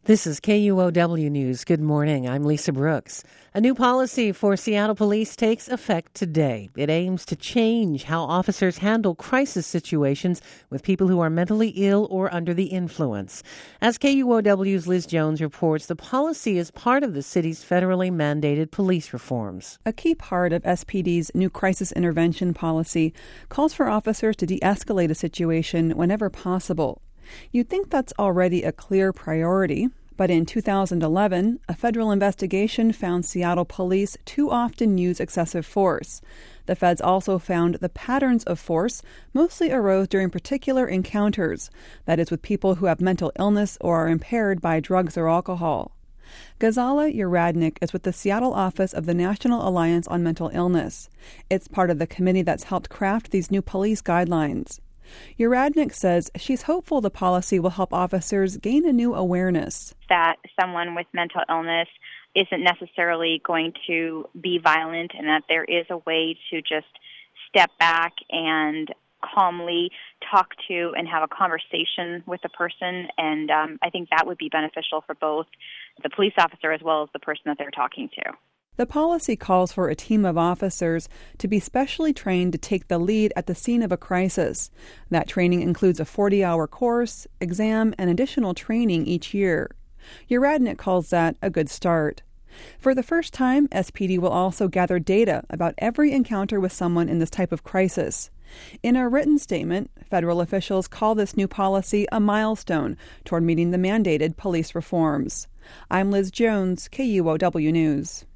This is KUOW News. Good morning. I'm Lisa Brooks. A new policy for Seattle Police takes effect today. It aims to change how officers handle crisis situations with people who are mentally ill or under the influence. As KUOW's Liz Jones reports, the policy is part of the city's federally mandated police reforms. A key part of SPD's new crisis intervention policy calls for officers to de-escalate a situation whenever possible. You'd think that's already a clear priority, but in 2011, a federal investigation found Seattle police too often use excessive force. The feds also found the patterns of force mostly arose during particular encounters, that is, with people who have mental illness or are impaired by drugs or alcohol. Ghazala Uradnik is with the Seattle office of the National Alliance on Mental Illness. It's part of the committee that's helped craft these new police guidelines. Uradnik says she's hopeful the policy will help officers gain a new awareness. That someone with mental illness isn't necessarily going to be violent, and that there is a way to just step back and calmly talk to and have a conversation with the person. And I think that would be beneficial for both the police officer as well as the person that they're talking to. The policy calls for a team of officers to be specially trained to take the lead at the scene of a crisis. That training includes a 40-hour course, exam, and additional training each year. Uradnik calls that a good start. For the first time, SPD will also gather data about every encounter with someone in this type of crisis. In a written statement, federal officials call this new policy a milestone toward meeting the mandated police reforms. I'm Liz Jones, KUOW News.